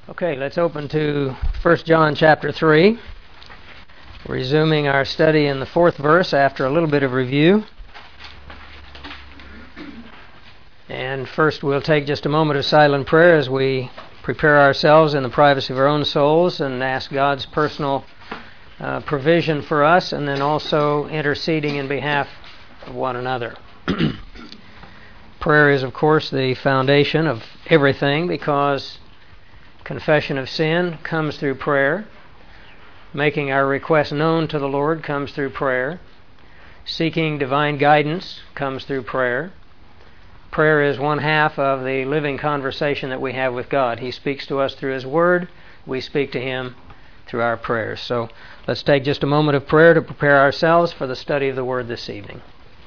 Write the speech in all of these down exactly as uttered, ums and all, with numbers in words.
Okay, let's open to First John chapter three. Resuming our study in the fourth verse after a little bit of review. And first we'll take just a moment of silent prayer as we prepare ourselves in the privacy of our own souls and ask God's personal uh, provision for us, and then also interceding in behalf of one another. Prayer is, of course, the foundation of everything, because confession of sin comes through prayer. Making our requests known to the Lord comes through prayer. Seeking divine guidance comes through prayer. Prayer is one half of the living conversation that we have with God. He speaks to us through His Word. We speak to Him through our prayers. So let's take just a moment of prayer to prepare ourselves for the study of the Word this evening.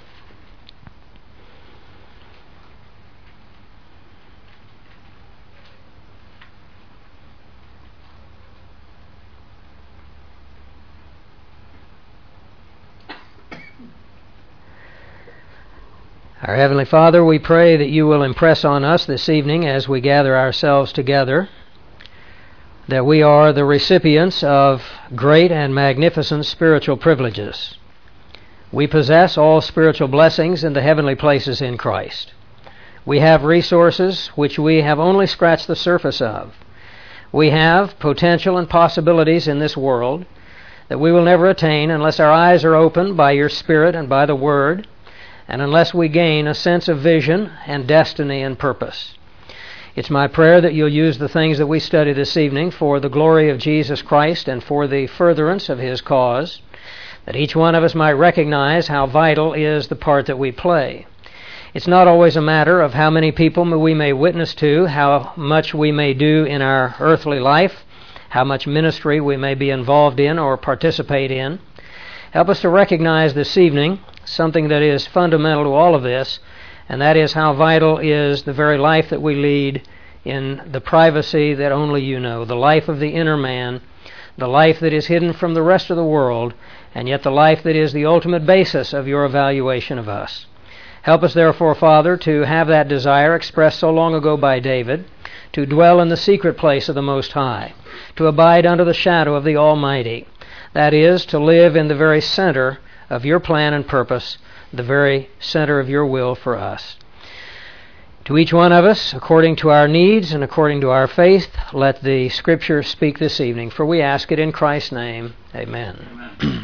Our Heavenly Father, we pray that You will impress on us this evening as we gather ourselves together that we are the recipients of great and magnificent spiritual privileges. We possess all spiritual blessings in the heavenly places in Christ. We have resources which we have only scratched the surface of. We have potential and possibilities in this world that we will never attain unless our eyes are opened by Your Spirit and by the Word, and unless we gain a sense of vision and destiny and purpose. It's my prayer that You'll use the things that we study this evening for the glory of Jesus Christ and for the furtherance of His cause, that each one of us might recognize how vital is the part that we play. It's not always a matter of how many people we may witness to, how much we may do in our earthly life, how much ministry we may be involved in or participate in. Help us to recognize this evening something that is fundamental to all of this, and that is how vital is the very life that we lead in the privacy that only You know, the life of the inner man, the life that is hidden from the rest of the world, and yet the life that is the ultimate basis of Your evaluation of us. Help us, therefore, Father, to have that desire expressed so long ago by David, to dwell in the secret place of the Most High, to abide under the shadow of the Almighty, that is, to live in the very center of Your plan and purpose, the very center of Your will for us. To each one of us, according to our needs and according to our faith, let the Scripture speak this evening, for we ask it in Christ's name. Amen. Amen.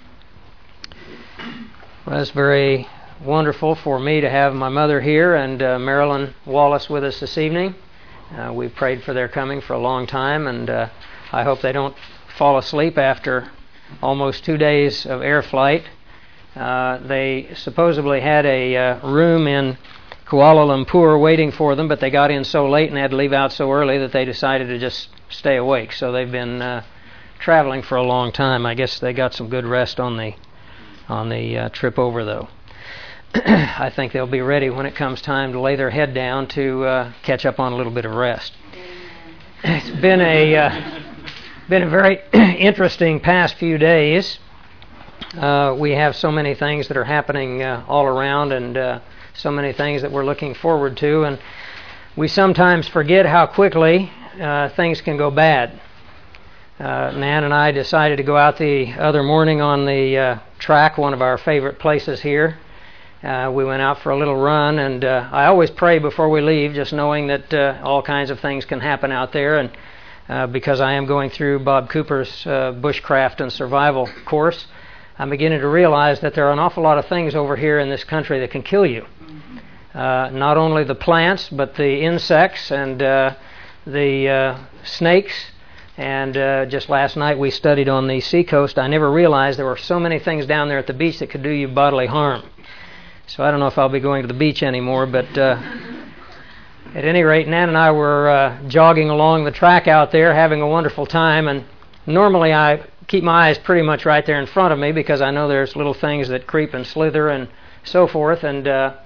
Well, it's very wonderful for me to have my mother here and uh, Marilyn Wallace with us this evening. Uh, we've prayed for their coming for a long time, and uh, I hope they don't fall asleep after almost two days of air flight. Uh, they supposedly had a uh, room in Kuala Lumpur waiting for them, but they got in so late and had to leave out so early that they decided to just stay awake. So they've been uh, traveling for a long time. I guess they got some good rest on the on the uh, trip over, though. I think they'll be ready when it comes time to lay their head down to uh, catch up on a little bit of rest. It's been a uh, been a very interesting past few days. Uh, we have so many things that are happening uh, all around, and uh, so many things that we're looking forward to, and we sometimes forget how quickly uh, things can go bad. Uh, Nan and I decided to go out the other morning on the uh, track, one of our favorite places here. Uh, we went out for a little run, and uh, I always pray before we leave, just knowing that uh, all kinds of things can happen out there, and uh, because I am going through Bob Cooper's uh, bushcraft and survival course, I'm beginning to realize that there are an awful lot of things over here in this country that can kill you. Uh, not only the plants, but the insects and uh, the uh, snakes. And uh, just last night we studied on the seacoast. I never realized there were so many things down there at the beach that could do you bodily harm. So I don't know if I'll be going to the beach anymore, but uh, at any rate, Nan and I were uh, jogging along the track out there, having a wonderful time, and normally I keep my eyes pretty much right there in front of me because I know there's little things that creep and slither and so forth, and uh,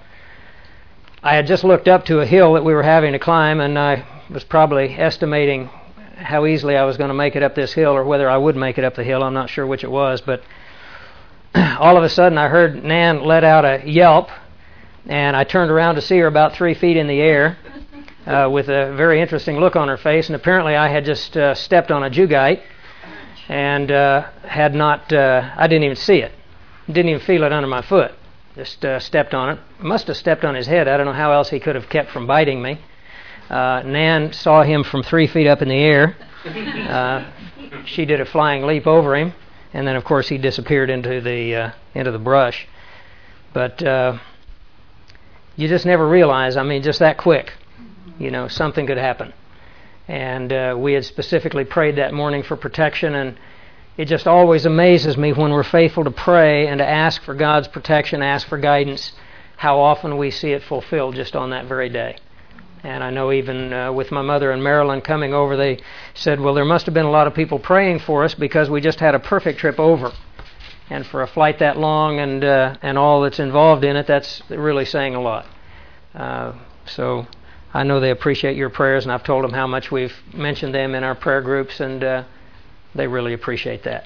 I had just looked up to a hill that we were having to climb, and I was probably estimating how easily I was going to make it up this hill, or whether I would make it up the hill. I'm not sure which it was, but all of a sudden I heard Nan let out a yelp, and I turned around to see her about three feet in the air. uh, with a very interesting look on her face, and apparently I had just uh, stepped on a jugite and uh, had not, uh, I didn't even see it. Didn't even feel it under my foot. Just uh, stepped on it. Must have stepped on his head. I don't know how else he could have kept from biting me. Uh, Nan saw him from three feet up in the air. Uh, she did a flying leap over him, and then of course he disappeared into the uh, into the brush. But uh, you just never realize, I mean, just that quick, you know, something could happen. And uh, we had specifically prayed that morning for protection, and it just always amazes me when we're faithful to pray and to ask for God's protection, ask for guidance, how often we see it fulfilled just on that very day. And I know even uh, with my mother and Marilyn coming over, they said, well, there must have been a lot of people praying for us because we just had a perfect trip over. And for a flight that long and uh, and all that's involved in it, that's really saying a lot. Uh, so I know they appreciate your prayers, and I've told them how much we've mentioned them in our prayer groups, and uh, they really appreciate that.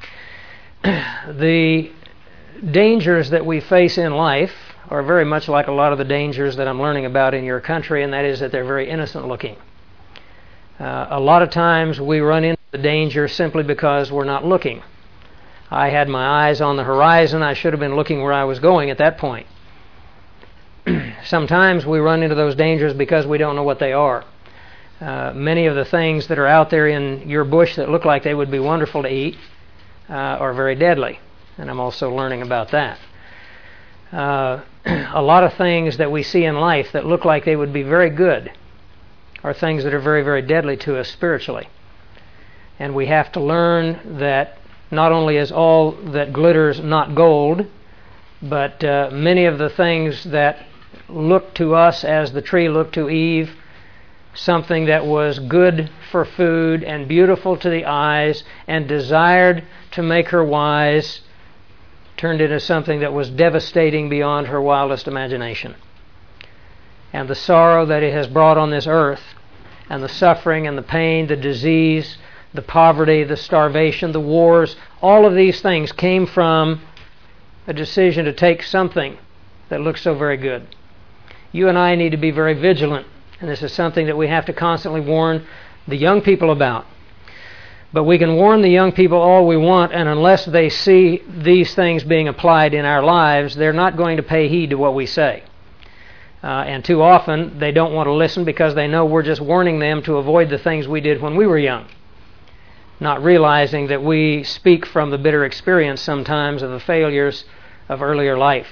The dangers that we face in life are very much like a lot of the dangers that I'm learning about in your country, and that is that they're very innocent looking. Uh, a lot of times we run into the danger simply because we're not looking. I had my eyes on the horizon. I should have been looking where I was going at that point. Sometimes we run into those dangers because we don't know what they are. Uh, many of the things that are out there in your bush that look like they would be wonderful to eat uh, are very deadly, and I'm also learning about that. Uh, a lot of things that we see in life that look like they would be very good are things that are very, very deadly to us spiritually. And we have to learn that not only is all that glitters not gold, but uh, many of the things that look to us as the tree looked to Eve, something that was good for food and beautiful to the eyes and desired to make her wise, turned into something that was devastating beyond her wildest imagination. And the sorrow that it has brought on this earth, and the suffering and the pain, the disease, the poverty, the starvation, the wars, all of these things came from a decision to take something that looks so very good. You and I need to be very vigilant, and this is something that we have to constantly warn the young people about. But we can warn the young people all we want, and unless they see these things being applied in our lives, they're not going to pay heed to what we say. Uh, and too often, they don't want to listen because they know we're just warning them to avoid the things we did when we were young, not realizing that we speak from the bitter experience sometimes of the failures of earlier life.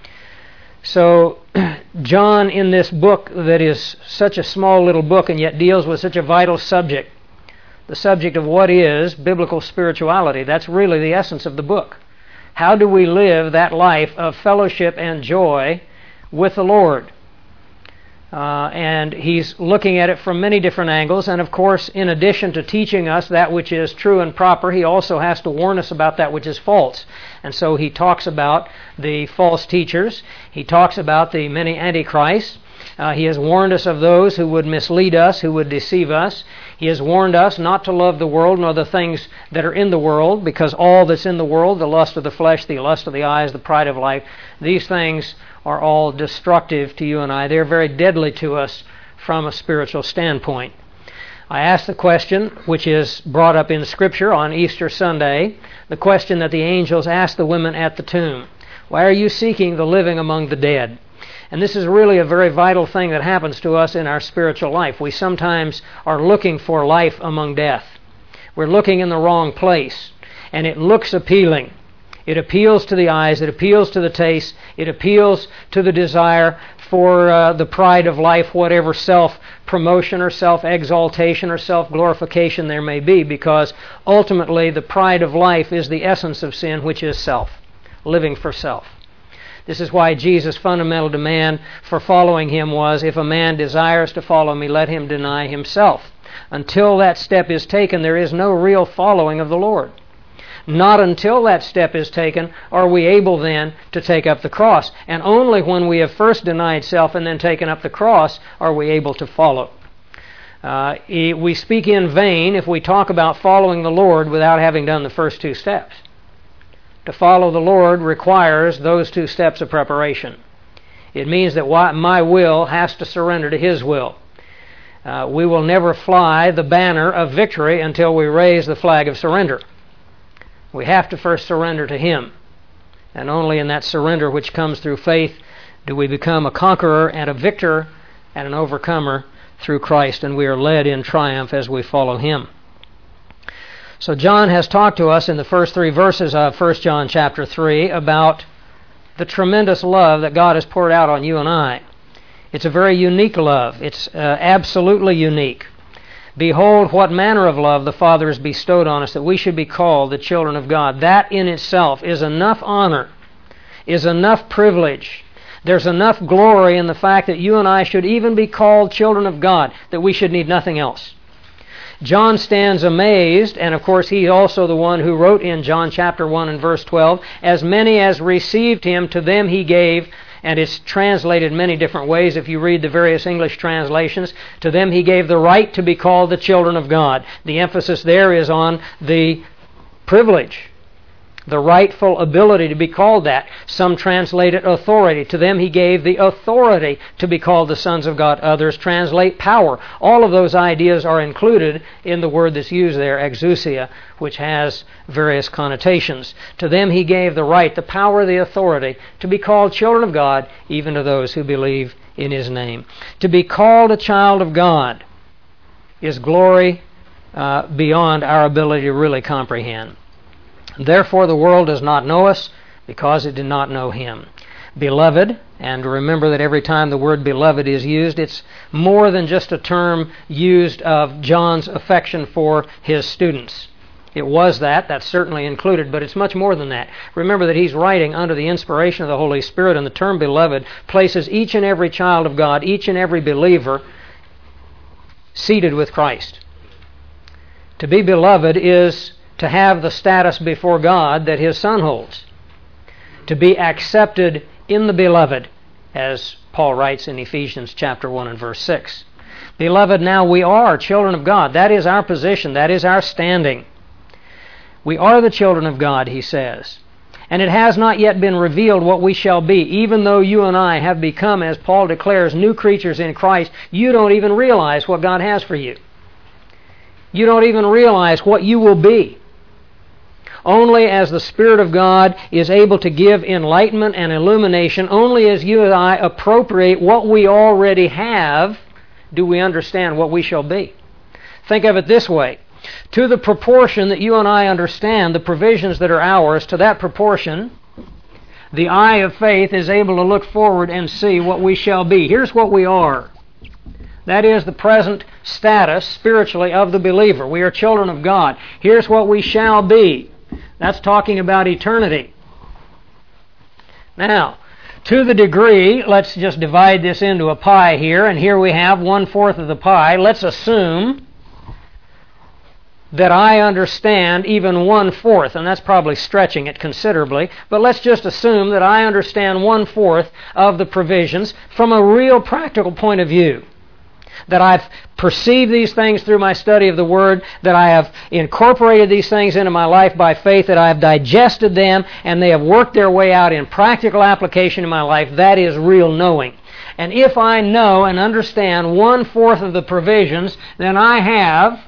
So, John, in this book that is such a small little book and yet deals with such a vital subject, the subject of what is biblical spirituality, that's really the essence of the book. How do we live that life of fellowship and joy with the Lord? Uh, and he's looking at it from many different angles, and of course, in addition to teaching us that which is true and proper, he also has to warn us about that which is false. And so he talks about the false teachers. He talks about the many antichrists. Uh, he has warned us of those who would mislead us, who would deceive us. He has warned us not to love the world nor the things that are in the world, because all that's in the world, the lust of the flesh, the lust of the eyes, the pride of life, these things are all destructive to you and I. They're very deadly to us from a spiritual standpoint. I asked the question, which is brought up in Scripture on Easter Sunday, the question that the angels asked the women at the tomb. Why are you seeking the living among the dead? And this is really a very vital thing that happens to us in our spiritual life. We sometimes are looking for life among death. We're looking in the wrong place, and it looks appealing. It appeals to the eyes, it appeals to the taste, it appeals to the desire for uh, the pride of life, whatever self-promotion or self-exaltation or self-glorification there may be, because ultimately the pride of life is the essence of sin, which is self, living for self. This is why Jesus' fundamental demand for following him was, if a man desires to follow me, let him deny himself. Until that step is taken, there is no real following of the Lord. Not until that step is taken are we able then to take up the cross. And only when we have first denied self and then taken up the cross are we able to follow. Uh, we speak in vain if we talk about following the Lord without having done the first two steps. To follow the Lord requires those two steps of preparation. It means that my will has to surrender to His will. Uh, we will never fly the banner of victory until we raise the flag of surrender. We have to first surrender to Him. And only in that surrender which comes through faith do we become a conqueror and a victor and an overcomer through Christ, and we are led in triumph as we follow Him. So John has talked to us in the first three verses of First John chapter three about the tremendous love that God has poured out on you and I. It's a very unique love. It's uh, absolutely unique. Behold, what manner of love the Father has bestowed on us, that we should be called the children of God. That in itself is enough honor, is enough privilege. There's enough glory in the fact that you and I should even be called children of God, that we should need nothing else. John stands amazed, and of course he's also the one who wrote in John chapter one and verse twelve, as many as received Him, to them He gave, and it's translated many different ways if you read the various English translations, to them He gave the right to be called the children of God. The emphasis there is on the privilege, the rightful ability to be called that. Some translate it authority. To them He gave the authority to be called the sons of God. Others translate power. All of those ideas are included in the word that's used there, exousia, which has various connotations. To them He gave the right, the power, the authority to be called children of God, even to those who believe in His name. To be called a child of God is glory uh, beyond our ability to really comprehend. Therefore the world does not know us, because it did not know Him. Beloved, and remember that every time the word beloved is used, it's more than just a term used of John's affection for his students. It was that, that's certainly included, but it's much more than that. Remember that he's writing under the inspiration of the Holy Spirit, and the term beloved places each and every child of God, each and every believer, seated with Christ. To be beloved is to have the status before God that His Son holds. To be accepted in the beloved, as Paul writes in Ephesians chapter one and verse six. Beloved, now we are children of God. That is our position. That is our standing. We are the children of God, he says. And it has not yet been revealed what we shall be. Even though you and I have become, as Paul declares, new creatures in Christ, you don't even realize what God has for you. You don't even realize what you will be. Only as the Spirit of God is able to give enlightenment and illumination, only as you and I appropriate what we already have, do we understand what we shall be. Think of it this way. To the proportion that you and I understand the provisions that are ours, to that proportion, the eye of faith is able to look forward and see what we shall be. Here's what we are. That is the present status, spiritually, of the believer. We are children of God. Here's what we shall be. That's talking about eternity. Now, to the degree, let's just divide this into a pie here, and here we have one-fourth of the pie. Let's assume that I understand even one-fourth, and that's probably stretching it considerably, but let's just assume that I understand one-fourth of the provisions from a real practical point of view. That I've perceived these things through my study of the Word, that I have incorporated these things into my life by faith, that I have digested them, and they have worked their way out in practical application in my life. That is real knowing. And if I know and understand one-fourth of the provisions, then I have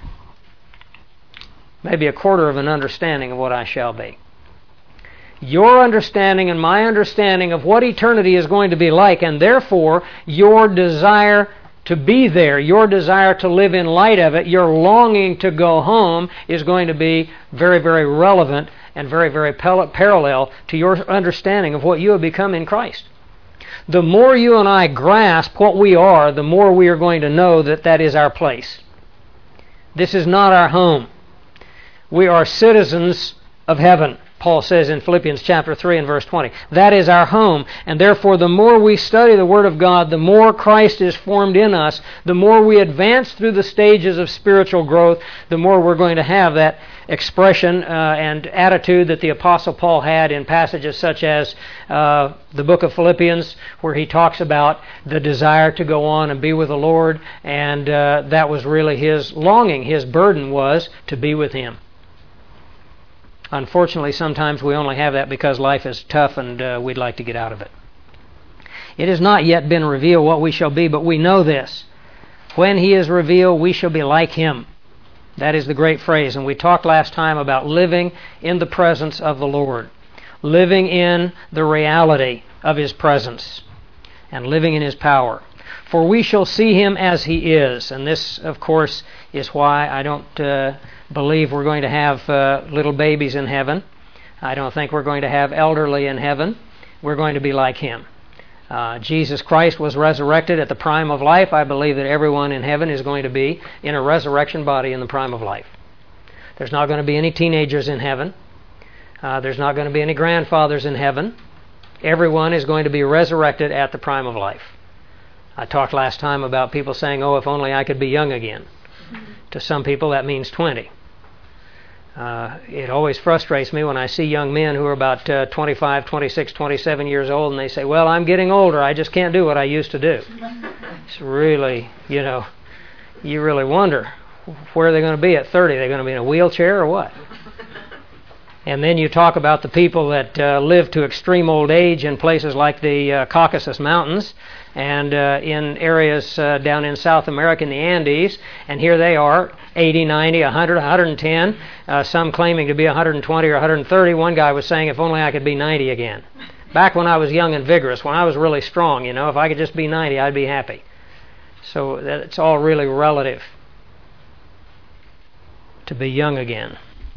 maybe a quarter of an understanding of what I shall be. Your understanding and my understanding of what eternity is going to be like, and therefore your desire to be there, your desire to live in light of it, your longing to go home is going to be very, very relevant and very, very parallel to your understanding of what you have become in Christ. The more you and I grasp what we are, the more we are going to know that that is our place. This is not our home. We are citizens of heaven. Paul says in Philippians chapter three and verse twenty. That is our home, and therefore the more we study the Word of God, the more Christ is formed in us, the more we advance through the stages of spiritual growth, the more we're going to have that expression uh, and attitude that the Apostle Paul had in passages such as uh, the book of Philippians, where he talks about the desire to go on and be with the Lord, and uh, that was really his longing. His burden was to be with Him. Unfortunately, sometimes we only have that because life is tough and uh, we'd like to get out of it. It has not yet been revealed what we shall be, but we know this. When He is revealed, we shall be like Him. That is the great phrase. And we talked last time about living in the presence of the Lord, living in the reality of His presence, and living in His power. For we shall see Him as He is. And this, of course, is why I don't uh, believe we're going to have uh, little babies in heaven. I don't think we're going to have elderly in heaven. We're going to be like Him. Uh, Jesus Christ was resurrected at the prime of life. I believe that everyone in heaven is going to be in a resurrection body in the prime of life. There's not going to be any teenagers in heaven. Uh, there's not going to be any grandfathers in heaven. Everyone is going to be resurrected at the prime of life. I talked last time about people saying, oh, if only I could be young again. To some people, that means twenty. Uh, it always frustrates me when I see young men who are about uh, twenty-five, twenty-six, twenty-seven years old, and they say, well, I'm getting older. I just can't do what I used to do. It's really, you know, you really wonder, where are they going to be at thirty? Are they going to be in a wheelchair or what? And then you talk about the people that uh, live to extreme old age in places like the uh, Caucasus Mountains and uh, in areas uh, down in South America in the Andes, and here they are, eighty, ninety, one hundred, one hundred ten, uh, some claiming to be one hundred twenty or one hundred thirty. One guy was saying, if only I could be ninety again. Back when I was young and vigorous, when I was really strong, you know, if I could just be ninety, I'd be happy. So it's all really relative to be young again.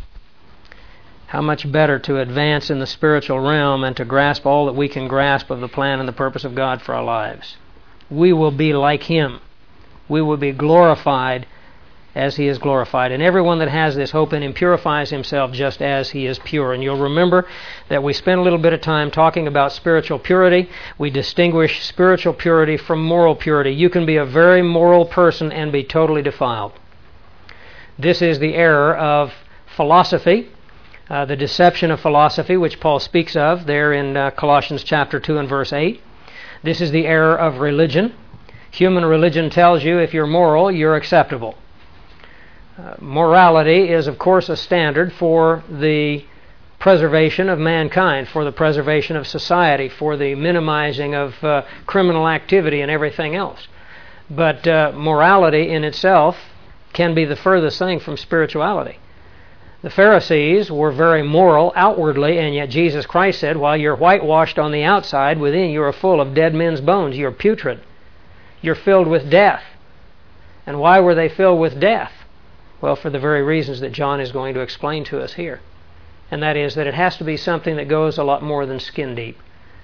How much better to advance in the spiritual realm and to grasp all that we can grasp of the plan and the purpose of God for our lives. We will be like Him. We will be glorified as He is glorified. And everyone that has this hope in Him purifies himself just as He is pure. And you'll remember that we spent a little bit of time talking about spiritual purity. We distinguish spiritual purity from moral purity. You can be a very moral person and be totally defiled. This is the error of philosophy. Uh, the deception of philosophy, which Paul speaks of there in uh, Colossians chapter two and verse eight. This is the error of religion. Human religion tells you if you're moral, you're acceptable. Uh, morality is, of course, a standard for the preservation of mankind, for the preservation of society, for the minimizing of uh, criminal activity and everything else. But uh, morality in itself can be the furthest thing from spirituality. The Pharisees were very moral outwardly, and yet Jesus Christ said, while you're whitewashed on the outside, within you are full of dead men's bones. You're putrid. You're filled with death. And why were they filled with death? Well, for the very reasons that John is going to explain to us here. And that is that it has to be something that goes a lot more than skin deep.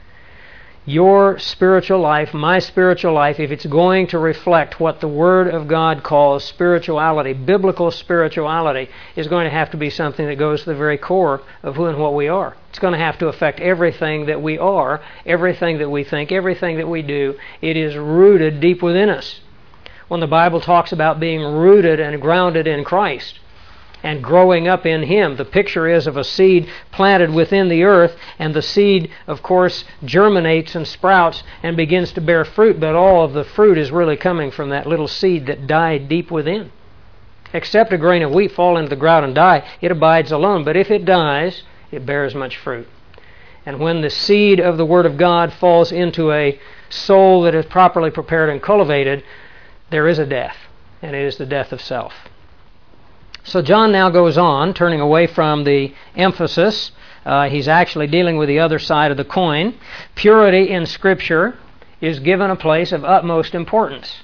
Your spiritual life, my spiritual life, if it's going to reflect what the Word of God calls spirituality, biblical spirituality, is going to have to be something that goes to the very core of who and what we are. It's going to have to affect everything that we are, everything that we think, everything that we do. It is rooted deep within us. When the Bible talks about being rooted and grounded in Christ, and growing up in Him. The picture is of a seed planted within the earth, and the seed, of course, germinates and sprouts and begins to bear fruit, but all of the fruit is really coming from that little seed that died deep within. Except a grain of wheat fall into the ground and die, it abides alone, but if it dies, it bears much fruit. And when the seed of the Word of God falls into a soul that is properly prepared and cultivated, there is a death, and it is the death of self. So John now goes on, turning away from the emphasis. Uh, he's actually dealing with the other side of the coin. Purity in Scripture is given a place of utmost importance.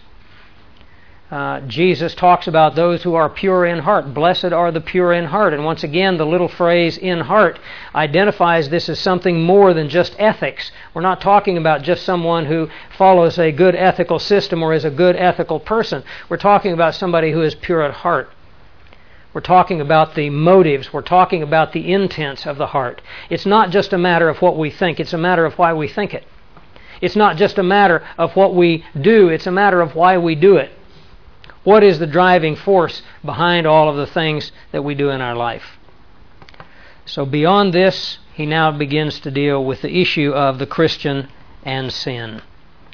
Uh, Jesus talks about those who are pure in heart. Blessed are the pure in heart. And once again, the little phrase in heart identifies this as something more than just ethics. We're not talking about just someone who follows a good ethical system or is a good ethical person. We're talking about somebody who is pure at heart. We're talking about the motives. We're talking about the intents of the heart. It's not just a matter of what we think. It's a matter of why we think it. It's not just a matter of what we do. It's a matter of why we do it. What is the driving force behind all of the things that we do in our life? So beyond this, he now begins to deal with the issue of the Christian and sin.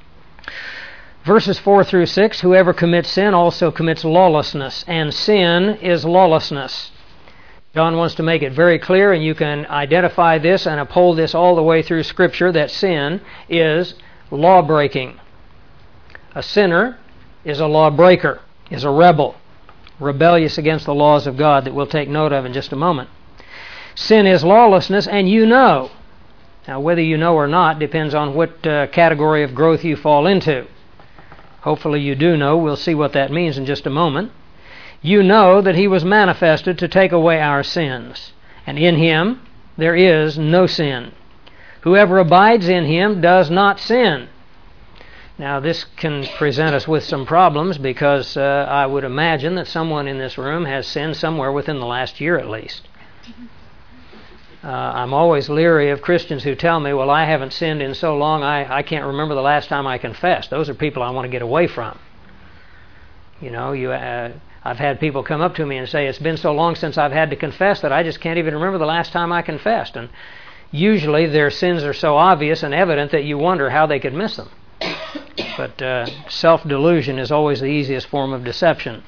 Verses four through six, whoever commits sin also commits lawlessness, and sin is lawlessness. John wants to make it very clear, and you can identify this and uphold this all the way through Scripture, that sin is law-breaking. A sinner is a lawbreaker, is a rebel, rebellious against the laws of God that we'll take note of in just a moment. Sin is lawlessness, and you know. Now, whether you know or not depends on what uh, category of growth you fall into. Hopefully you do know. We'll see what that means in just a moment. You know that He was manifested to take away our sins, and in Him there is no sin. Whoever abides in Him does not sin. Now, this can present us with some problems because uh, I would imagine that someone in this room has sinned somewhere within the last year at least. Uh, I'm always leery of Christians who tell me, well, I haven't sinned in so long, I, I can't remember the last time I confessed. Those are people I want to get away from. You know, you, uh, I've had people come up to me and say, it's been so long since I've had to confess that I just can't even remember the last time I confessed. And usually their sins are so obvious and evident that you wonder how they could miss them. But uh, self-delusion is always the easiest form of deception.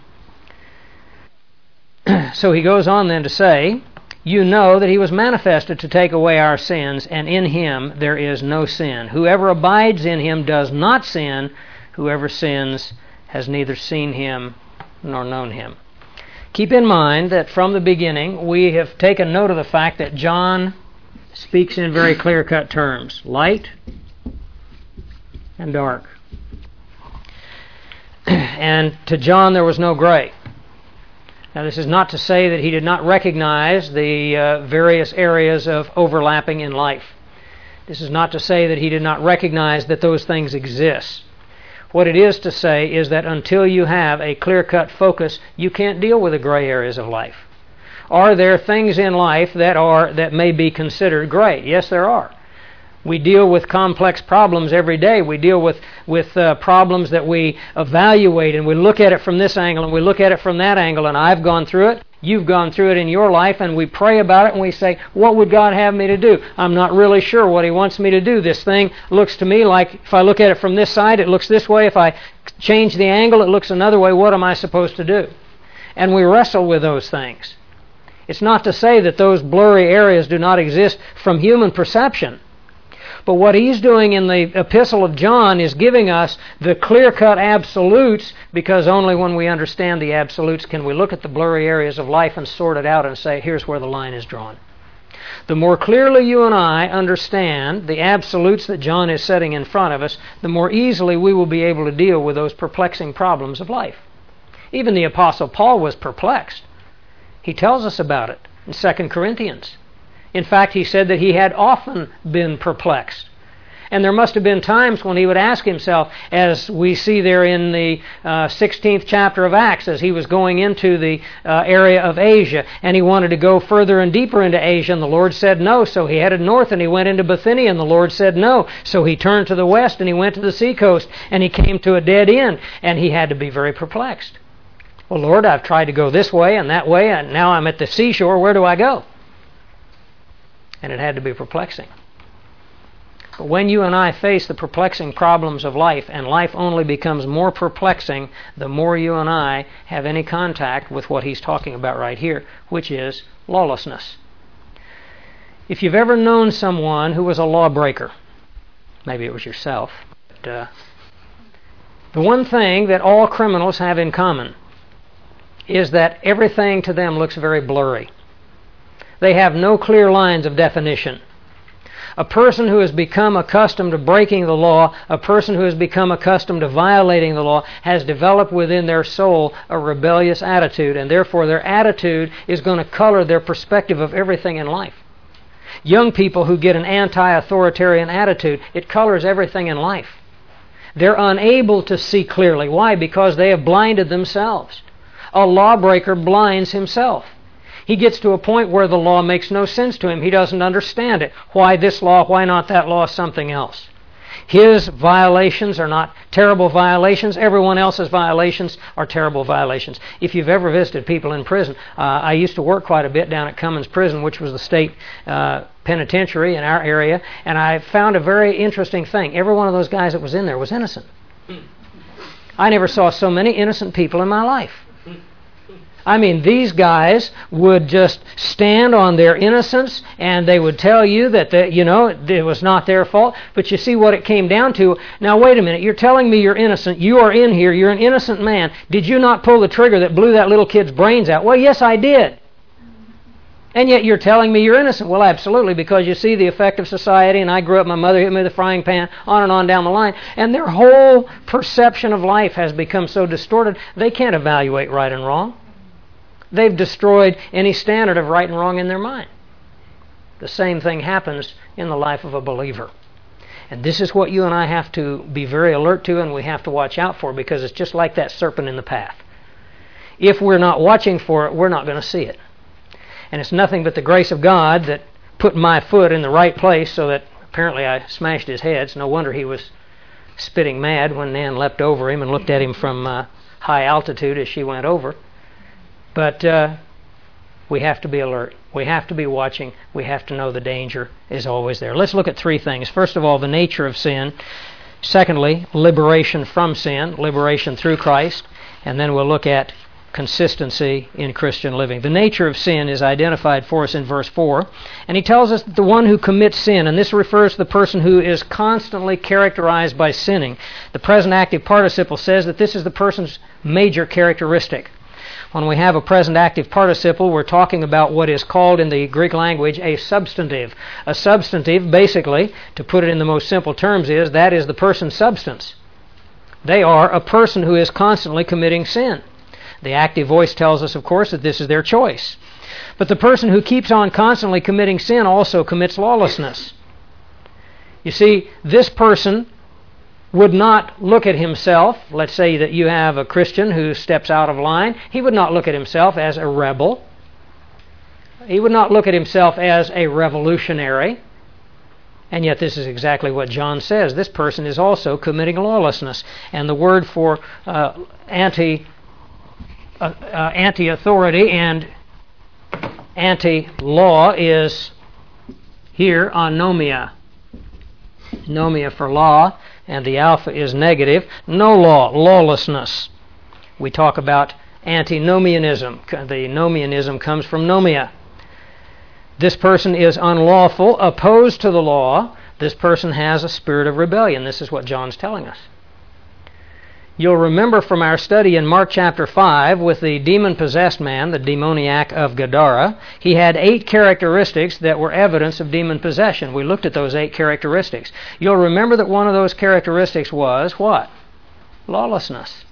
So he goes on then to say, you know that He was manifested to take away our sins, and in Him there is no sin. Whoever abides in Him does not sin. Whoever sins has neither seen Him nor known Him. Keep in mind that from the beginning we have taken note of the fact that John speaks in very clear-cut terms. Light and dark. And to John there was no gray. Now, this is not to say that he did not recognize the uh, various areas of overlapping in life. This is not to say that he did not recognize that those things exist. What it is to say is that until you have a clear-cut focus, you can't deal with the gray areas of life. Are there things in life that are that may be considered gray? Yes, there are. We deal with complex problems every day. We deal with, with uh, problems that we evaluate, and we look at it from this angle, and we look at it from that angle, and I've gone through it, you've gone through it in your life, and we pray about it, and we say, what would God have me to do? I'm not really sure what He wants me to do. This thing looks to me like, if I look at it from this side, it looks this way. If I change the angle, it looks another way. What am I supposed to do? And we wrestle with those things. It's not to say that those blurry areas do not exist from human perception. But what he's doing in the Epistle of John is giving us the clear-cut absolutes, because only when we understand the absolutes can we look at the blurry areas of life and sort it out and say, here's where the line is drawn. The more clearly you and I understand the absolutes that John is setting in front of us, the more easily we will be able to deal with those perplexing problems of life. Even the Apostle Paul was perplexed. He tells us about it in Second Corinthians. In fact, he said that he had often been perplexed. And there must have been times when he would ask himself, as we see there in the uh, sixteenth chapter of Acts, as he was going into the uh, area of Asia, and he wanted to go further and deeper into Asia, and the Lord said no, so he headed north and he went into Bithynia, and the Lord said no, so he turned to the west and he went to the seacoast, and he came to a dead end, and he had to be very perplexed. Well, Lord, I've tried to go this way and that way, and now I'm at the seashore, where do I go? And it had to be perplexing. But when you and I face the perplexing problems of life, and life only becomes more perplexing the more you and I have any contact with what he's talking about right here, which is lawlessness. If you've ever known someone who was a lawbreaker, maybe it was yourself, but, uh, the one thing that all criminals have in common is that everything to them looks very blurry. They have no clear lines of definition. A person who has become accustomed to breaking the law, a person who has become accustomed to violating the law, has developed within their soul a rebellious attitude, and therefore their attitude is going to color their perspective of everything in life. Young people who get an anti-authoritarian attitude, it colors everything in life. They're unable to see clearly. Why? Because they have blinded themselves. A lawbreaker blinds himself. He gets to a point where the law makes no sense to him. He doesn't understand it. Why this law? Why not that law? Something else. His violations are not terrible violations. Everyone else's violations are terrible violations. If you've ever visited people in prison, uh, I used to work quite a bit down at Cummins Prison, which was the state uh, penitentiary in our area, and I found a very interesting thing. Every one of those guys that was in there was innocent. I never saw so many innocent people in my life. I mean, these guys would just stand on their innocence, and they would tell you that, the, you know, it was not their fault. But you see what it came down to. Now, wait a minute. You're telling me you're innocent. You are in here. You're an innocent man. Did you not pull the trigger that blew that little kid's brains out? Well, yes, I did. And yet you're telling me you're innocent. Well, absolutely, because you see the effect of society, and I grew up, my mother hit me with a frying pan, on and on down the line, and their whole perception of life has become so distorted, they can't evaluate right and wrong. They've destroyed any standard of right and wrong in their mind. The same thing happens in the life of a believer. And this is what you and I have to be very alert to, and we have to watch out for, because it's just like that serpent in the path. If we're not watching for it, we're not going to see it. And it's nothing but the grace of God that put my foot in the right place so that apparently I smashed his head. It's no wonder he was spitting mad when Nan leapt over him and looked at him from uh, high altitude as she went over. But uh, we have to be alert. We have to be watching. We have to know the danger is always there. Let's look at three things. First of all, the nature of sin. Secondly, liberation from sin, liberation through Christ. And then we'll look at consistency in Christian living. The nature of sin is identified for us in verse four. And he tells us that the one who commits sin, and this refers to the person who is constantly characterized by sinning. The present active participle says that this is the person's major characteristic. When we have a present active participle, we're talking about what is called in the Greek language a substantive. A substantive, basically, to put it in the most simple terms, is that is the person's substance. They are a person who is constantly committing sin. The active voice tells us, of course, that this is their choice. But the person who keeps on constantly committing sin also commits lawlessness. You see, this person would not look at himself, let's say that you have a Christian who steps out of line, he would not look at himself as a rebel. He would not look at himself as a revolutionary. And yet this is exactly what John says. This person is also committing lawlessness. And the word for uh, anti, uh, uh, anti-authority and anti-law is here, anomia. Nomia for law. And the alpha is negative. No law, lawlessness. We talk about antinomianism. The nomianism comes from nomia. This person is unlawful, opposed to the law. This person has a spirit of rebellion. This is what John's telling us. You'll remember from our study in Mark chapter five with the demon-possessed man, the demoniac of Gadara, he had eight characteristics that were evidence of demon possession. We looked at those eight characteristics. You'll remember that one of those characteristics was what? Lawlessness.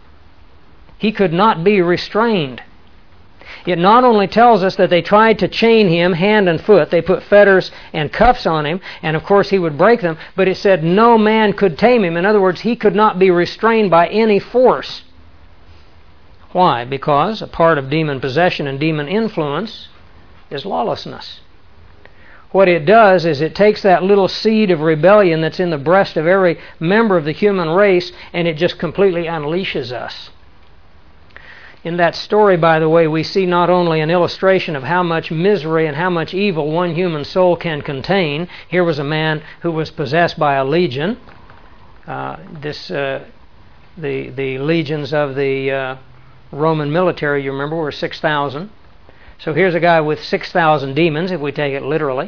He could not be restrained. It not only tells us that they tried to chain him hand and foot, they put fetters and cuffs on him, and of course he would break them, but it said no man could tame him. In other words, he could not be restrained by any force. Why? Because a part of demon possession and demon influence is lawlessness. What it does is it takes that little seed of rebellion that's in the breast of every member of the human race, and it just completely unleashes us. In that story, by the way, we see not only an illustration of how much misery and how much evil one human soul can contain. Here was a man who was possessed by a legion. Uh, this, uh, the the legions of the uh, Roman military, you remember, were six thousand. So here's a guy with six thousand demons, if we take it literally.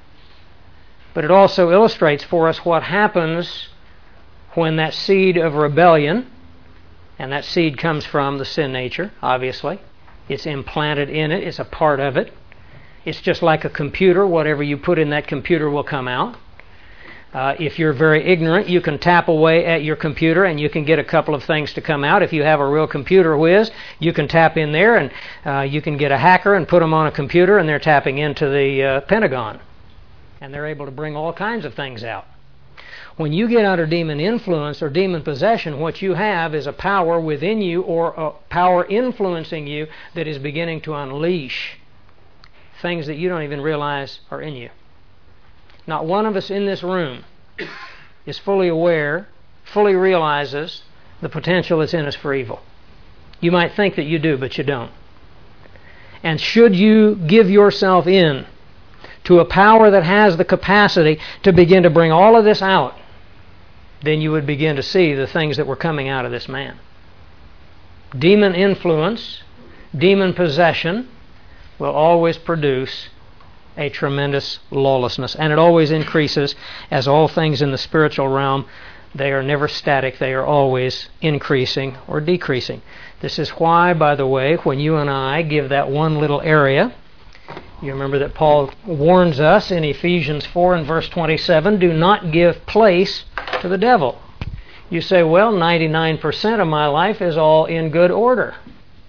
But it also illustrates for us what happens when that seed of rebellion, and that seed comes from the sin nature, obviously. It's implanted in it. It's a part of it. It's just like a computer. Whatever you put in that computer will come out. Uh, if you're very ignorant, you can tap away at your computer and you can get a couple of things to come out. If you have a real computer whiz, you can tap in there and uh, you can get a hacker and put them on a computer and they're tapping into the uh, Pentagon. And they're able to bring all kinds of things out. When you get under demon influence or demon possession, what you have is a power within you or a power influencing you that is beginning to unleash things that you don't even realize are in you. Not one of us in this room is fully aware, fully realizes the potential that's in us for evil. You might think that you do, but you don't. And should you give yourself in to a power that has the capacity to begin to bring all of this out, then you would begin to see the things that were coming out of this man. Demon influence, demon possession will always produce a tremendous lawlessness. And it always increases, as all things in the spiritual realm. They are never static. They are always increasing or decreasing. This is why, by the way, when you and I give that one little area, you remember that Paul warns us in Ephesians four and verse twenty-seven, do not give place to the devil. You say, well, ninety-nine percent of my life is all in good order.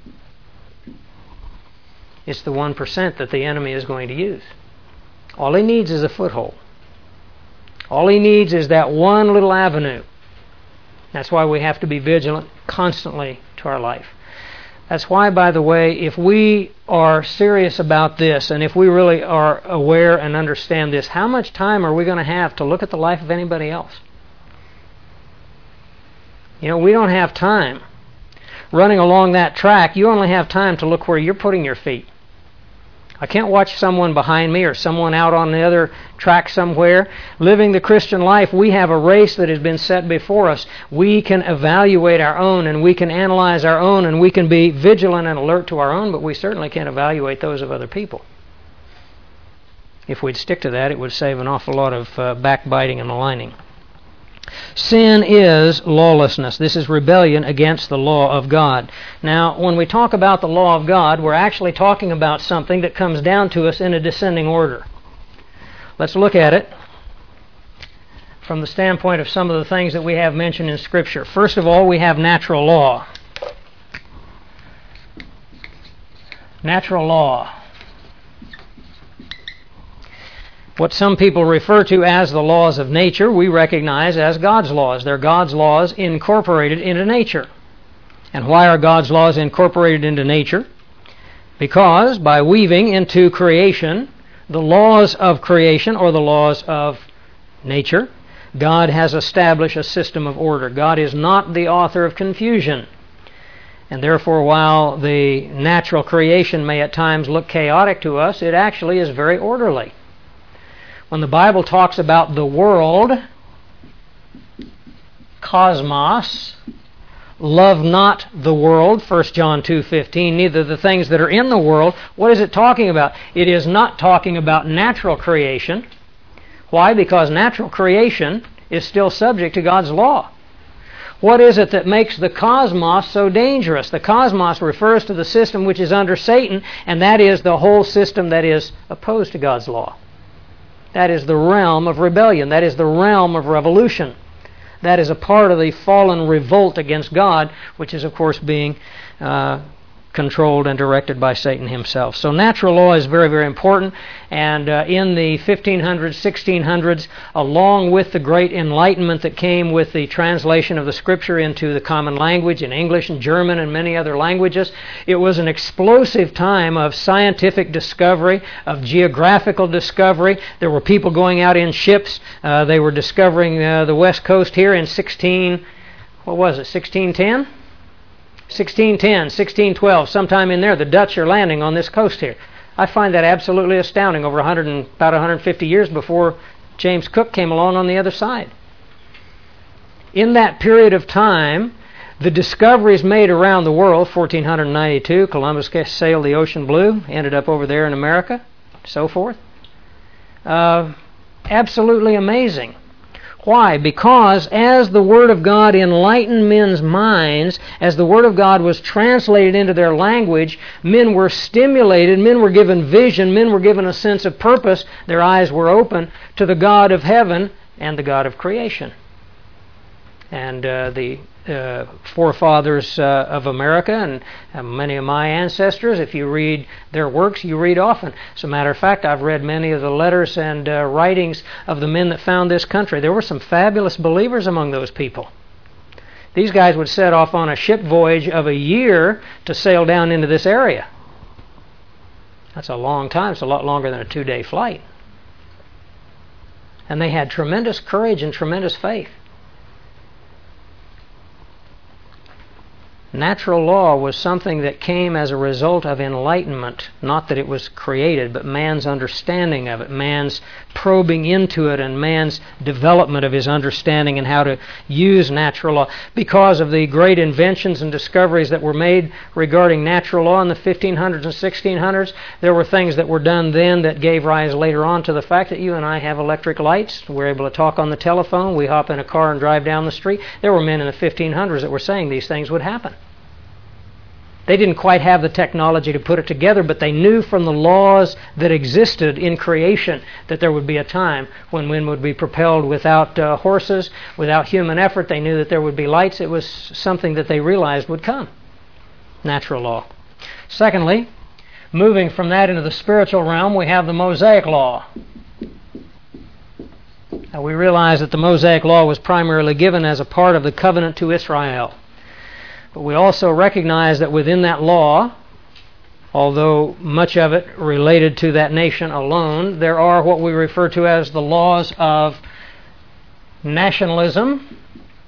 It's the one percent that the enemy is going to use. All he needs is a foothold. All he needs is that one little avenue. That's why we have to be vigilant constantly to our life. That's why, by the way, if we are serious about this, and if we really are aware and understand this, how much time are we going to have to look at the life of anybody else? You know, we don't have time. Running along that track, you only have time to look where you're putting your feet. I can't watch someone behind me or someone out on the other track somewhere. Living the Christian life, we have a race that has been set before us. We can evaluate our own, and we can analyze our own, and we can be vigilant and alert to our own, but we certainly can't evaluate those of other people. If we'd stick to that, it would save an awful lot of uh, backbiting and maligning. Sin is lawlessness. This is rebellion against the law of God. Now, when we talk about the law of God, we're actually talking about something that comes down to us in a descending order. Let's look at it from the standpoint of some of the things that we have mentioned in Scripture. First of all, we have natural law. Natural law. What some people refer to as the laws of nature, we recognize as God's laws. They're God's laws incorporated into nature. And why are God's laws incorporated into nature? Because by weaving into creation the laws of creation or the laws of nature, God has established a system of order. God is not the author of confusion. And therefore, while the natural creation may at times look chaotic to us, it actually is very orderly. When the Bible talks about the world, cosmos, love not the world, First John two fifteen, neither the things that are in the world, what is it talking about? It is not talking about natural creation. Why? Because natural creation is still subject to God's law. What is it that makes the cosmos so dangerous? The cosmos refers to the system which is under Satan, and that is the whole system that is opposed to God's law. That is the realm of rebellion. That is the realm of revolution. That is a part of the fallen revolt against God, which is, of course, being uh, controlled and directed by Satan himself. So natural law is very, very important. And uh, in the fifteen hundreds, sixteen hundreds, along with the great enlightenment that came with the translation of the Scripture into the common language in English and German and many other languages, it was an explosive time of scientific discovery, of geographical discovery. There were people going out in ships. Uh, they were discovering uh, the west coast here in sixteen, what was it, sixteen ten? sixteen ten, sixteen twelve, sometime in there, the Dutch are landing on this coast here. I find that absolutely astounding, over one hundred and, about one hundred fifty years before James Cook came along on the other side. In that period of time, the discoveries made around the world, fourteen ninety-two, Columbus sailed the ocean blue, ended up over there in America, so forth. Uh, absolutely amazing. Why? Because as the Word of God enlightened men's minds, as the Word of God was translated into their language, men were stimulated, men were given vision, men were given a sense of purpose, their eyes were open to the God of heaven and the God of creation. And uh, the uh, forefathers uh, of America and uh, many of my ancestors, if you read their works, you read often. As a matter of fact, I've read many of the letters and uh, writings of the men that found this country. There were some fabulous believers among those people. These guys would set off on a ship voyage of a year to sail down into this area. That's a long time. It's a lot longer than a two-day flight. And they had tremendous courage and tremendous faith. Natural law was something that came as a result of enlightenment, not that it was created, but man's understanding of it, man's probing into it, and man's development of his understanding and how to use natural law. Because of the great inventions and discoveries that were made regarding natural law in the fifteen hundreds and sixteen hundreds, there were things that were done then that gave rise later on to the fact that you and I have electric lights. We're able to talk on the telephone. We hop in a car and drive down the street. There were men in the fifteen hundreds that were saying these things would happen. They didn't quite have the technology to put it together, but they knew from the laws that existed in creation that there would be a time when men would be propelled without uh, horses, without human effort. They knew that there would be lights. It was something that they realized would come. Natural law. Secondly, moving from that into the spiritual realm, we have the Mosaic Law. Now, we realize that the Mosaic Law was primarily given as a part of the covenant to Israel. But we also recognize that within that law, although much of it related to that nation alone, there are what we refer to as the laws of nationalism,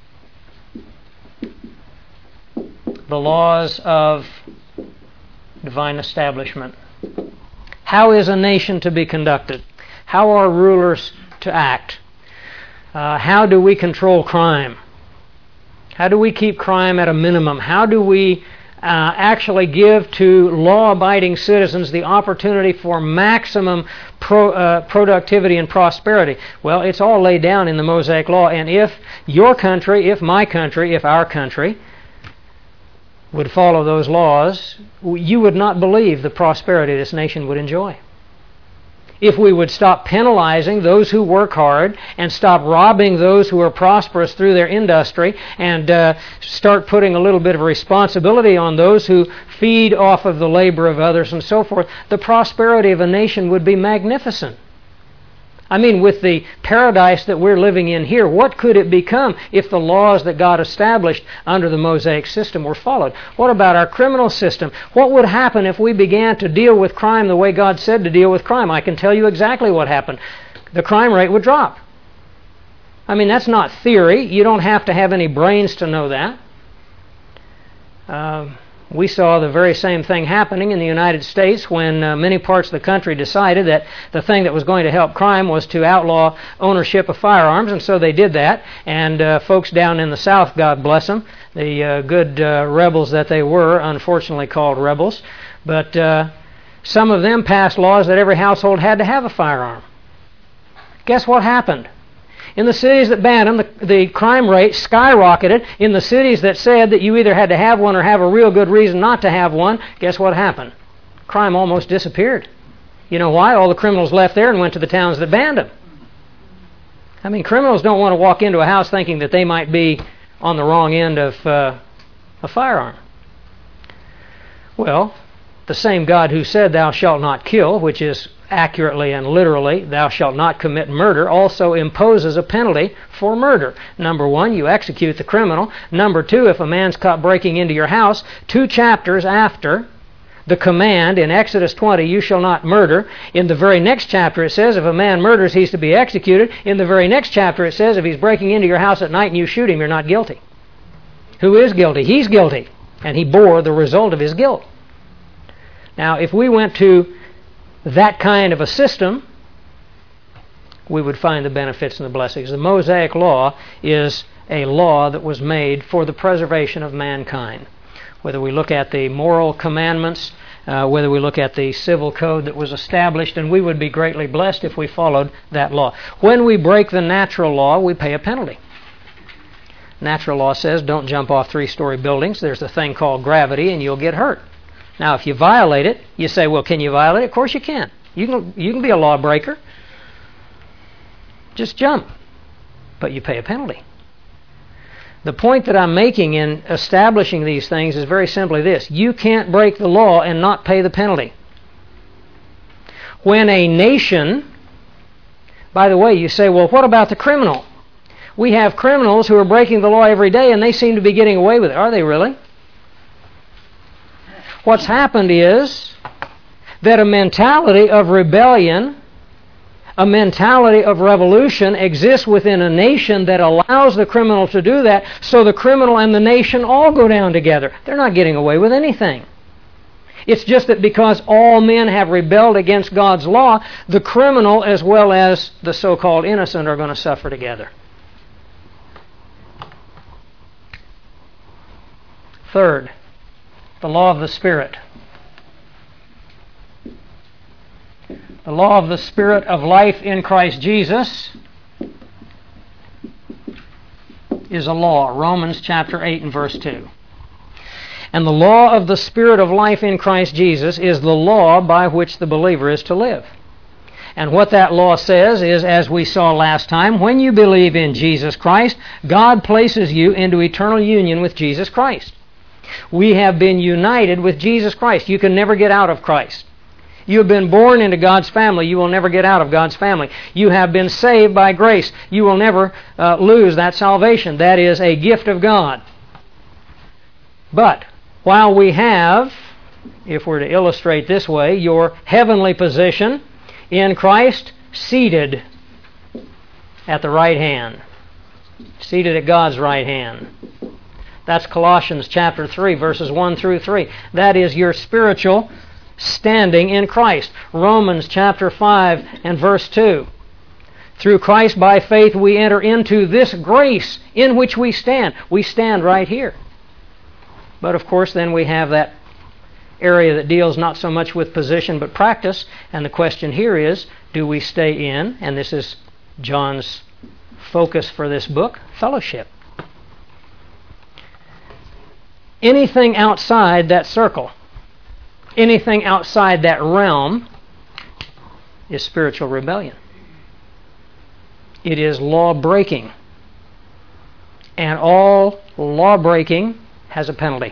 the laws of divine establishment. How is a nation to be conducted? How are rulers to act? Uh, how do we control crime? How do we keep crime at a minimum? How do we uh, actually give to law-abiding citizens the opportunity for maximum pro, uh, productivity and prosperity? Well, it's all laid down in the Mosaic Law, and if your country, if my country, if our country would follow those laws, you would not believe the prosperity this nation would enjoy. If we would stop penalizing those who work hard and stop robbing those who are prosperous through their industry and uh, start putting a little bit of responsibility on those who feed off of the labor of others and so forth, the prosperity of a nation would be magnificent. I mean, with the paradise that we're living in here, what could it become if the laws that God established under the Mosaic system were followed? What about our criminal system? What would happen if we began to deal with crime the way God said to deal with crime? I can tell you exactly what happened. The crime rate would drop. I mean, that's not theory. You don't have to have any brains to know that. Uh, We saw the very same thing happening in the United States when uh, many parts of the country decided that the thing that was going to help crime was to outlaw ownership of firearms, and so they did that. And uh, folks down in the South, God bless them, the uh, good uh, rebels that they were, unfortunately called rebels, but uh, some of them passed laws that every household had to have a firearm. Guess what happened? In the cities that banned them, the, the crime rate skyrocketed. In the cities that said that you either had to have one or have a real good reason not to have one, guess what happened? Crime almost disappeared. You know why? All the criminals left there and went to the towns that banned them. I mean, criminals don't want to walk into a house thinking that they might be on the wrong end of uh, a firearm. Well, the same God who said, "Thou shalt not kill," which is accurately and literally, "Thou shalt not commit murder," also imposes a penalty for murder. Number one, you execute the criminal. Number two, if a man's caught breaking into your house, two chapters after the command in Exodus twenty, "You shall not murder," in the very next chapter it says if a man murders, he's to be executed. In the very next chapter it says if he's breaking into your house at night and you shoot him, you're not guilty. Who is guilty? He's guilty, and he bore the result of his guilt. Now, if we went to that kind of a system, we would find the benefits and the blessings. The Mosaic Law is a law that was made for the preservation of mankind. Whether we look at the moral commandments, uh, whether we look at the civil code that was established, and we would be greatly blessed if we followed that law. When we break the natural law, we pay a penalty. Natural law says don't jump off three-story buildings. There's a thing called gravity, and you'll get hurt. Now, if you violate it, you say, well, can you violate it? Of course you can. You can, you can be a lawbreaker. Just jump. But you pay a penalty. The point that I'm making in establishing these things is very simply this. You can't break the law and not pay the penalty. When a nation, by the way, you say, well, what about the criminal? We have criminals who are breaking the law every day and they seem to be getting away with it. Are they really? What's happened is that a mentality of rebellion, a mentality of revolution exists within a nation that allows the criminal to do that, so the criminal and the nation all go down together. They're not getting away with anything. It's just that because all men have rebelled against God's law, the criminal as well as the so-called innocent are going to suffer together. Third, the law of the Spirit. The law of the Spirit of life in Christ Jesus is a law. Romans chapter eight and verse two. And the law of the Spirit of life in Christ Jesus is the law by which the believer is to live. And what that law says is, as we saw last time, when you believe in Jesus Christ, God places you into eternal union with Jesus Christ. We have been united with Jesus Christ. You can never get out of Christ. You have been born into God's family. You will never get out of God's family. You have been saved by grace. You will never uh, lose that salvation. That is a gift of God. But while we have, if we're to illustrate this way, your heavenly position in Christ, seated at the right hand. Seated at God's right hand. That's Colossians chapter three, verses one through three. That is your spiritual standing in Christ. Romans chapter five and verse two. Through Christ by faith we enter into this grace in which we stand. We stand right here. But of course then we have that area that deals not so much with position but practice. And the question here is, do we stay in, and this is John's focus for this book, fellowship. Anything outside that circle, anything outside that realm is spiritual rebellion. It is law breaking. And all law breaking has a penalty.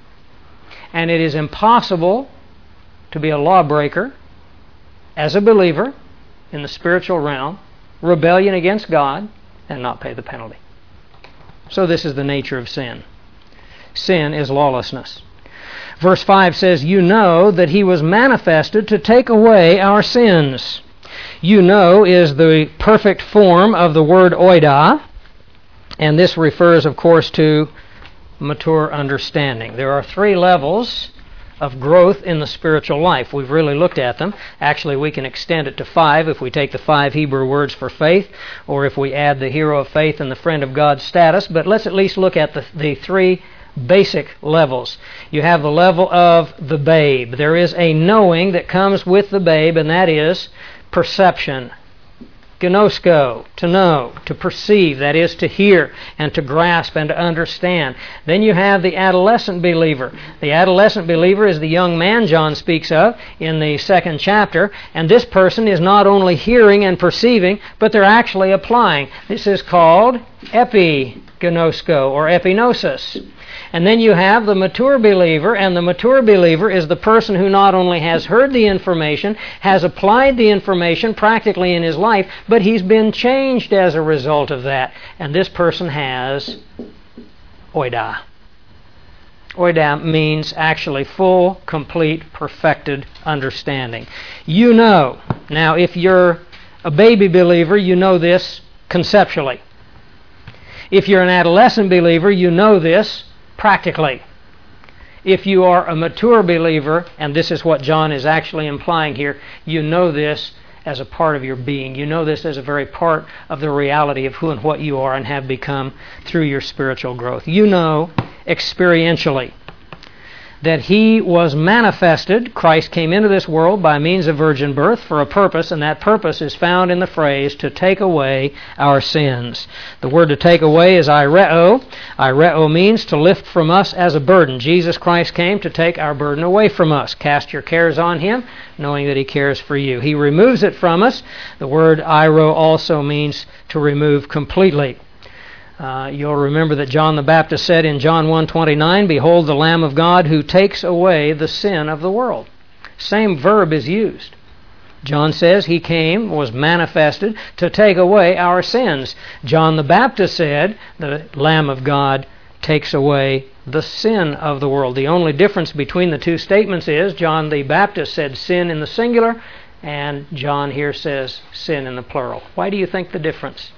And it is impossible to be a lawbreaker as a believer in the spiritual realm, rebellion against God, and not pay the penalty. So this is the nature of sin. Sin is lawlessness. Verse five says, you know that He was manifested to take away our sins. You know is the perfect form of the word oida, and this refers, of course, to mature understanding. There are three levels of growth in the spiritual life. We've really looked at them. Actually, we can extend it to five if we take the five Hebrew words for faith, or if we add the hero of faith and the friend of God status. But let's at least look at the, the three basic levels. You have the level of the babe. There is a knowing that comes with the babe, and that is perception. Gnosko, to know, to perceive, that is to hear and to grasp and to understand. Then you have the adolescent believer. The adolescent believer is the young man John speaks of in the second chapter, and this person is not only hearing and perceiving, but they're actually applying. This is called epignosko or epinosis. And then you have the mature believer, and the mature believer is the person who not only has heard the information, has applied the information practically in his life, but he's been changed as a result of that. And this person has oida. Oida means actually full, complete, perfected understanding. You know. Now, if you're a baby believer, you know this conceptually. If you're an adolescent believer, you know this practically. If you are a mature believer, and this is what John is actually implying here, you know this as a part of your being. You know this as a very part of the reality of who and what you are and have become through your spiritual growth. You know experientially that He was manifested, Christ came into this world by means of virgin birth for a purpose, and that purpose is found in the phrase, to take away our sins. The word to take away is aireo. Aireo means to lift from us as a burden. Jesus Christ came to take our burden away from us. Cast your cares on Him, knowing that He cares for you. He removes it from us. The word airo also means to remove completely. Uh, you'll remember that John the Baptist said in John one twenty-nine, behold the Lamb of God who takes away the sin of the world. Same verb is used. John says He came, was manifested, to take away our sins. John the Baptist said the Lamb of God takes away the sin of the world. The only difference between the two statements is John the Baptist said sin in the singular, and John here says sin in the plural. Why do you think the difference?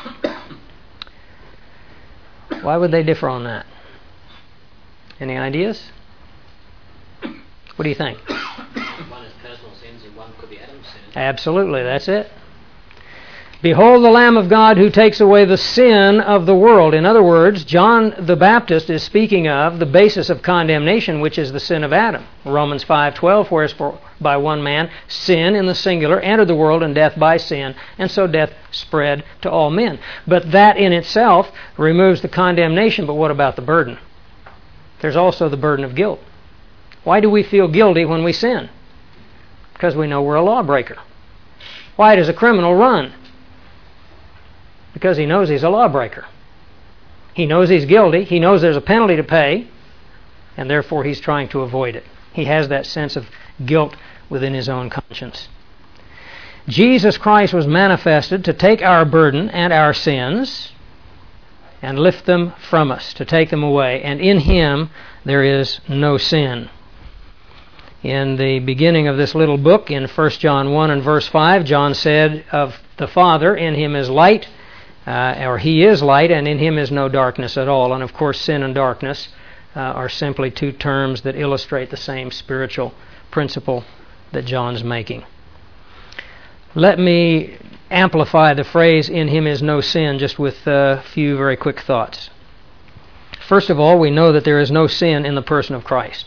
Why would they differ on that? Any ideas? What do you think? One is personal sins and one could be Adam's sin. Absolutely, that's it. Behold the Lamb of God who takes away the sin of the world. In other words, John the Baptist is speaking of the basis of condemnation, which is the sin of Adam. Romans five twelve, whereas for by one man sin in the singular entered the world, and death by sin, and so death spread to all men. But that in itself removes the condemnation, but what about the burden? There's also the burden of guilt. Why do we feel guilty when we sin? Because we know we're a lawbreaker. Why does a criminal run? Because he knows he's a lawbreaker. He knows he's guilty. He knows there's a penalty to pay, and therefore he's trying to avoid it. He has that sense of guilt within his own conscience. Jesus Christ was manifested to take our burden and our sins and lift them from us, to take them away. And in Him there is no sin. In the beginning of this little book, in First John one and verse five, John said of the Father, in Him is light, uh, or He is light, and in Him is no darkness at all. And of course, sin and darkness uh, are simply two terms that illustrate the same spiritual principle that John's making. Let me amplify the phrase, in Him is no sin, just with a few very quick thoughts. First of all, we know that there is no sin in the person of Christ.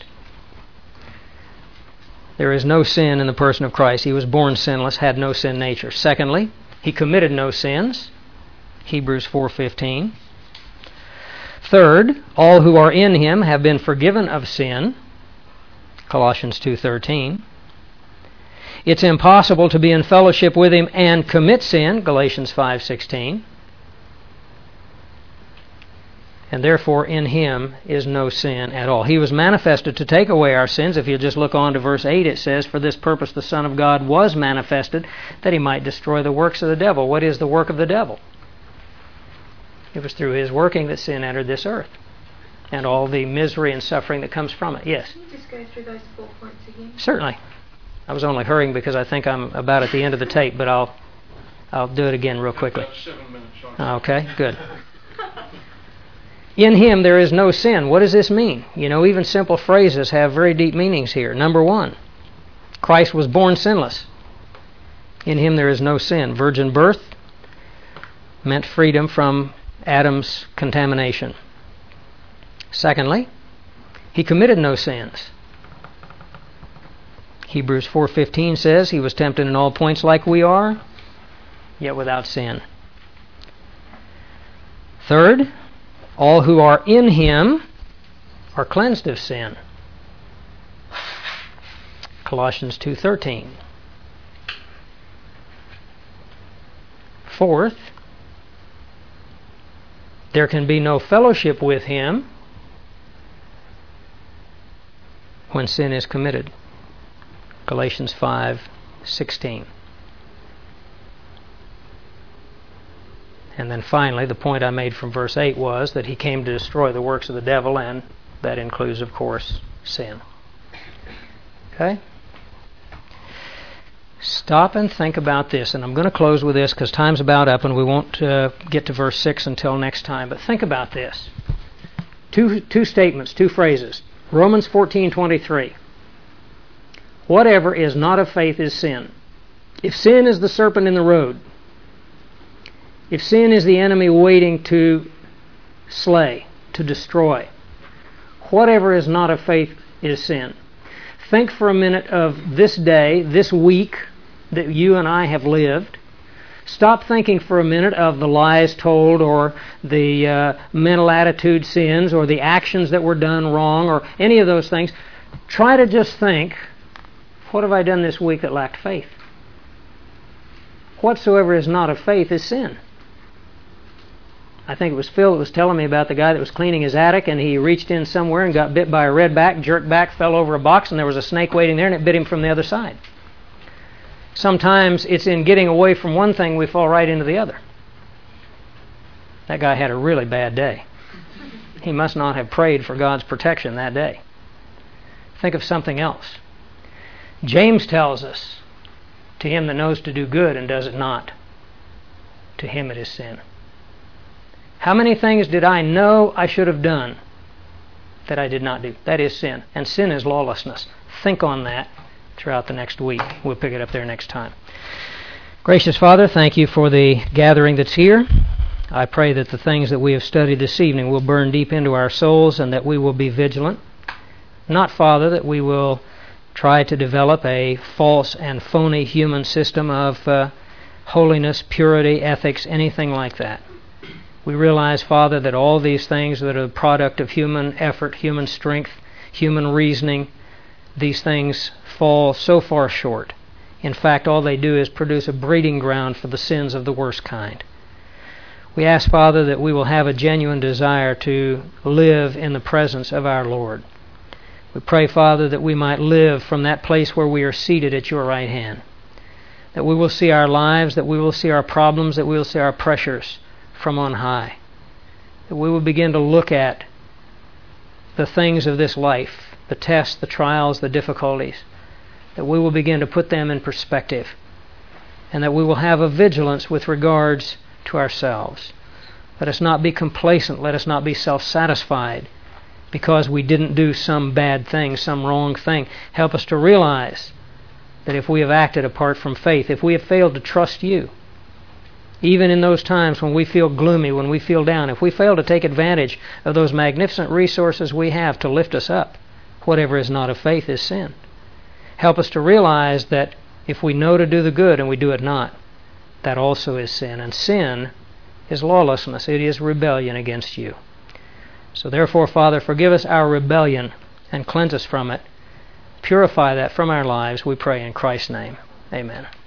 There is no sin in the person of Christ. He was born sinless, had no sin nature. Secondly, He committed no sins. Hebrews four fifteen. Third, all who are in Him have been forgiven of sin. Colossians two thirteen. It's impossible to be in fellowship with Him and commit sin. Galatians five sixteen. And therefore in Him is no sin at all. He was manifested to take away our sins. If you just look on to verse eight, it says, for this purpose the Son of God was manifested, that He might destroy the works of the devil. What is the work of the devil? It was through his working that sin entered this earth, and all the misery and suffering that comes from it. Yes? Can you just go through those four points again? Certainly. I was only hurrying because I think I'm about at the end of the tape, but I'll I'll do it again real quickly. About seven minutes. Okay, good. In Him there is no sin. What does this mean? You know, even simple phrases have very deep meanings here. Number one, Christ was born sinless. In Him there is no sin. Virgin birth meant freedom from Adam's contamination. Secondly, He committed no sins. Hebrews four fifteen says He was tempted in all points like we are, yet without sin. Third, all who are in Him are cleansed of sin. Colossians two thirteen. Fourth, there can be no fellowship with Him when sin is committed. Galatians five sixteen. And then finally, the point I made from verse eight was that He came to destroy the works of the devil, and that includes, of course, sin. Okay? Stop and think about this, and I'm going to close with this because time's about up and we won't uh, get to verse six until next time. But think about this. Two, two statements, two phrases. Romans fourteen twenty-three. Whatever is not of faith is sin. If sin is the serpent in the road, if sin is the enemy waiting to slay, to destroy, whatever is not of faith is sin. Think for a minute of this day, this week that you and I have lived. Stop thinking for a minute of the lies told or the uh, mental attitude sins or the actions that were done wrong or any of those things. Try to just think, what have I done this week that lacked faith? Whatsoever is not of faith is sin. I think it was Phil that was telling me about the guy that was cleaning his attic, and he reached in somewhere and got bit by a redback, jerked back, fell over a box, and there was a snake waiting there, and it bit him from the other side. Sometimes it's in getting away from one thing we fall right into the other. That guy had a really bad day. He must not have prayed for God's protection that day. Think of something else. James tells us To him that knows to do good and does it not, to him it is sin. How many things did I know I should have done that I did not do? That is sin. And sin is lawlessness. Think on that throughout the next week. We'll pick it up there next time. Gracious Father, thank you for the gathering that's here. I pray that the things that we have studied this evening will burn deep into our souls and that we will be vigilant. Not, Father, that we will try to develop a false and phony human system of uh, holiness, purity, ethics, anything like that. We realize, Father, that all these things that are the product of human effort, human strength, human reasoning, these things fall so far short. In fact, all they do is produce a breeding ground for the sins of the worst kind. We ask, Father, that we will have a genuine desire to live in the presence of our Lord. We pray, Father, that we might live from that place where we are seated at your right hand. That we will see our lives, that we will see our problems, that we will see our pressures from on high. That we will begin to look at the things of this life, the tests, the trials, the difficulties. That we will begin to put them in perspective. And that we will have a vigilance with regards to ourselves. Let us not be complacent. Let us not be self-satisfied because we didn't do some bad thing, some wrong thing. Help us to realize that if we have acted apart from faith, if we have failed to trust you, even in those times when we feel gloomy, when we feel down, if we fail to take advantage of those magnificent resources we have to lift us up, whatever is not of faith is sin. Help us to realize that if we know to do the good and we do it not, that also is sin. And sin is lawlessness. It is rebellion against you. So therefore, Father, forgive us our rebellion and cleanse us from it. Purify that from our lives, we pray in Christ's name. Amen.